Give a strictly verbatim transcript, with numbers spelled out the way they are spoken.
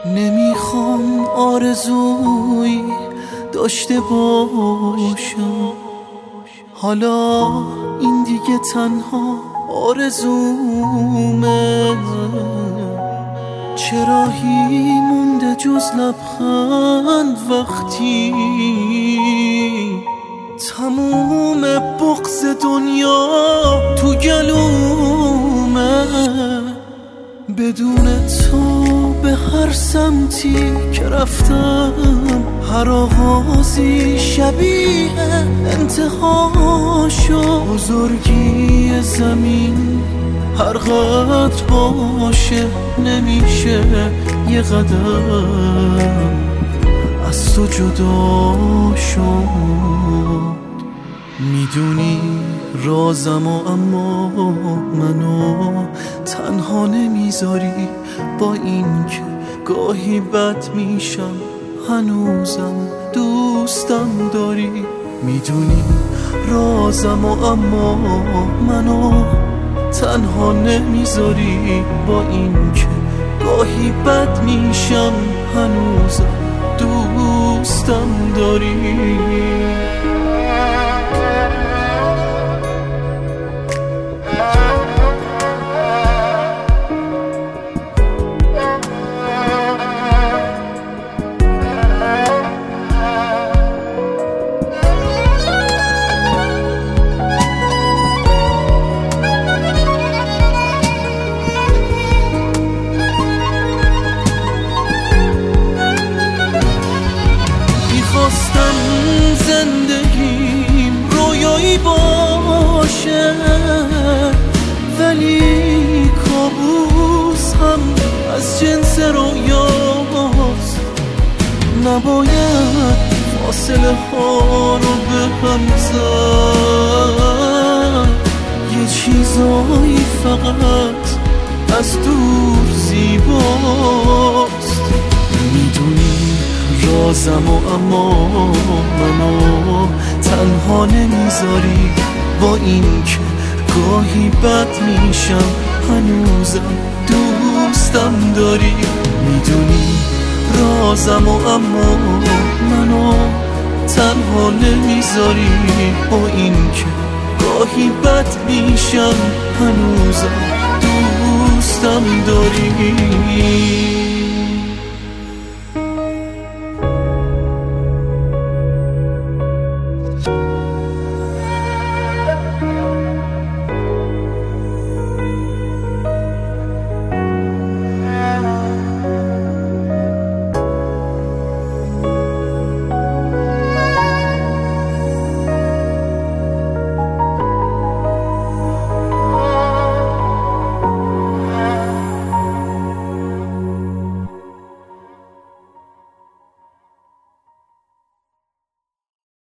نمیخوام آرزوی داشته باشم، حالا این دیگه تنها آرزومه. چراهی مونده جز لبخند وقتی تموم بغض دنیا تو گلومه. بدون تو به هر سمتی که رفتم هر آغازی شبیه انتها شد. بزرگی زمین هر قدر باشه نمیشه یه قدم از تو جدا شد. میدونی رازم و اما منو تنها نمیذاری، با این که گاهی بد میشم هنوزم دوستم داری. میدونی رازم و اما منو تنها نمیذاری، با این که گاهی بد میشم هنوزم دوستم داری. خواستم زندگیم رویایی باشه، ولی کابوس هم از جنس رویاست. نباید فاصله ها رو به هم زد، یه چیزایی فقط از دور زیباست. میدونی رازم و اما منو تنها نمیذاری، با این که گاهی بد میشم هنوزم دوستم داری. میدونی رازم و اما منو تنها نمیذاری، با این که گاهی بد میشم هنوزم دوستم داری.